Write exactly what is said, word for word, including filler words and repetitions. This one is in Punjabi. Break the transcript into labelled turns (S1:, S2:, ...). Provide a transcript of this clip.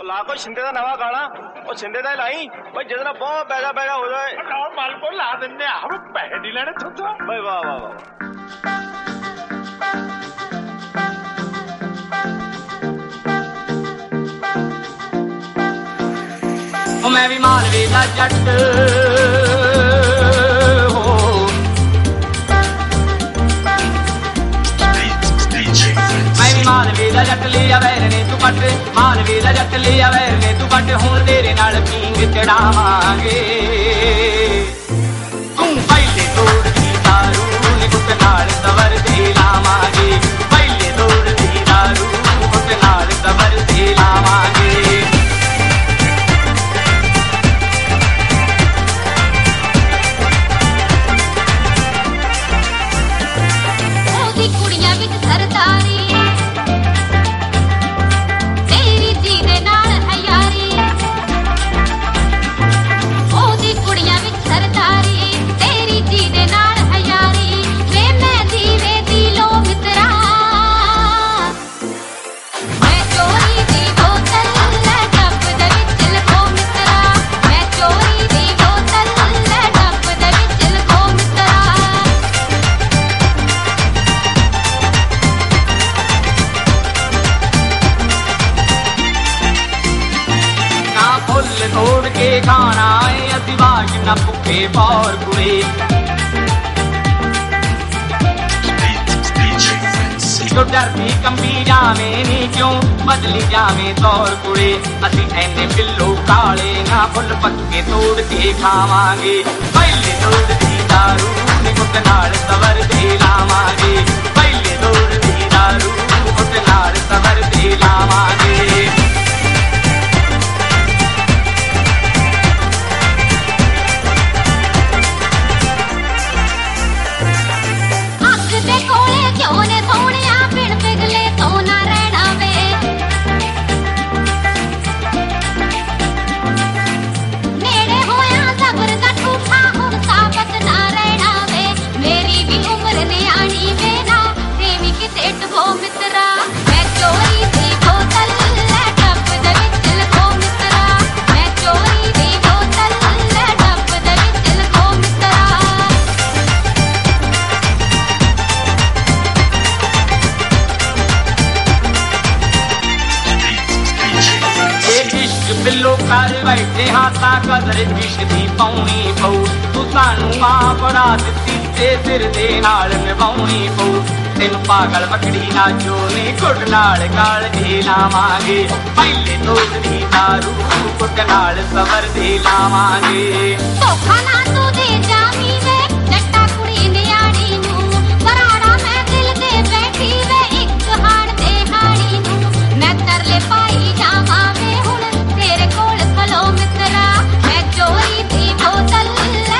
S1: ਲਾ ਕੋਈ ਛਿੰਦੇ ਦਾ ਨਵਾਂ ਗਾਣਾ ਉਹ ਛਿੰਦੇ ਦਾ ਹੀ ਲਾਈ ਬਈ ਜਿਹਦੇ ਨਾਲ ਬਹੁਤ ਬੈਗਾ ਬੈਗਾ ਹੋ ਜਾਏ
S2: ਨਾ ਮਲ ਕੋ ਲਾ ਦਿੰਨੇ ਆ ਹੁਣ ਪੈਸੇ ਨਹੀਂ ਲੈਣੇ ਥੋਤੋਂ
S1: ਬਈ ਵਾਹ ਵਾਹ ਵਾਹ
S3: ਉਹ ਮੈਂ ਵੀ ਮਾਲਵੇ ਦਾ ਜੱਟ ਮਾਲਵੇ ਦਾ ਜੱਟ ਲਿਆ ਵੈਰ ਨੇ ਤੂੰ ਕੱਟ ਮਾਲਵੇ ਦਾ ਜੱਟ ਲਿਆ ਵੈਰ ਨੇ ਤੂੰ ਕੱਟ ਹੁਣ ਤੇਰੇ ਨਾਲ ਪੀਂਗ ਚੜਾਵਾਂਗੇ ਤੂੰ ਪਹਿਲੇ ਤੋੜ ਦੀ ਦਾਰੂ ਨੀ ਗੁੱਟ ਨਾਲ ਸਵਰ ਦੇ ਲਾਵਾਂਗੇ ਪਹਿਲੇ ਤੋੜ ਦੀ ਦਾਰੂ ਗੁੱਟ ਨਾਲ ਸਵਰ ਦੇ ਲਾਵਾਂਗੇ
S4: ਉਹਦੀ ਕੁੜੀਆਂ ਵਿੱਚ ਸਰਦਾਰੀ ਤੋੜ ਕੇ ਖਾਣਾ ਏ ਅਸੀਂ ਬਾਸ਼ ਨਾ ਭੁੱਖੇ ਪੌਰ ਕੁੜੇ ਜੋ ਡਰਦੀ ਕੰਬੀ ਜਾਵੇਂ ਨੀ ਕਿਉਂ ਬਦਲੀ ਜਾਵੇਂ ਤੌਰ ਕੁੜੇ ਅਸੀਂ ਐਨੇ ਬਿੱਲੋ ਕਾਲੇ ਨਾ ਫੁੱਲ ਪੱਕੇ ਤੋੜ ਕੇ ਖਾਵਾਂਗੇ ਪਹਿਲੇ ਤੋੜ ਦੀ ਦਾਰੂ ਨੀ ਗੁੱਟ ਨਾਲ ਸਵਰ ਦੇ ਲਾਵਾਂਗੇ ਪਹਿਲੇ ਤੋੜ ਦੀ ਦਾਰੂ ਗੁੱਟ ਨਾਲ ਸਵਰ ਦੇ ਲਾਵਾਂਗੇ ਬਿੱਲੋ ਕਰ ਬੈਠੇ ਹਾਂ ਤਾਂ ਕਦਰ ਇਸ਼ਕ ਦੀ ਪਾਉਣੀ ਪਊ ਤੂੰ ਸਾਨੂੰ ਮਾਂ ਬਣਾ ਦਿੱਤੀ ਤੇ ਸਿਰ ਦੇ ਨਾਲ ਨਿਭਾਉਣੀ ਪਊ ਤੈਨੂੰ ਪਾਗਲ ਮੱਖੜੀ ਨਾਚੋ ਨੀ ਘੁੱਟ ਨਾਲ ਗਾਲ ਦੇ ਲਾਵਾਂਗੇ ਪਹਿਲੇ ਤੋੜ ਦੀ ਦਾਰੂ ਘੁੱਟ ਨਾਲ ਸਵਰ ਦੇ ਲਾਵਾਂਗੇ ਧੋਖਾ ਨਾ ਤੂੰ ਦੇ ਜਾਵੀਂ ਵੇ ਜੱਟਾ ਕੁੜੀ ਨਿਆਣੀ ਨੂੰ ਬਰਾੜਾ ਮੈਂ ਦਿਲ ਦੇ ਬੈਠੀ ਵੇ ਇੱਕ ਹਾਣ ਦੇ ਹਾਣੀ ਨੂੰ ਮੈਂ ਤਰਲੇ ਪਾਈ ਜਾਵਾਂ ਵੇ ਹੁਣ ਤੇਰੇ ਕੋਲ ਖਲੋ ਮਿੱਤਰਾ ਮੈਂ ਚੋਰੀ ਦੀ ਬੋਤਲ ਲੈ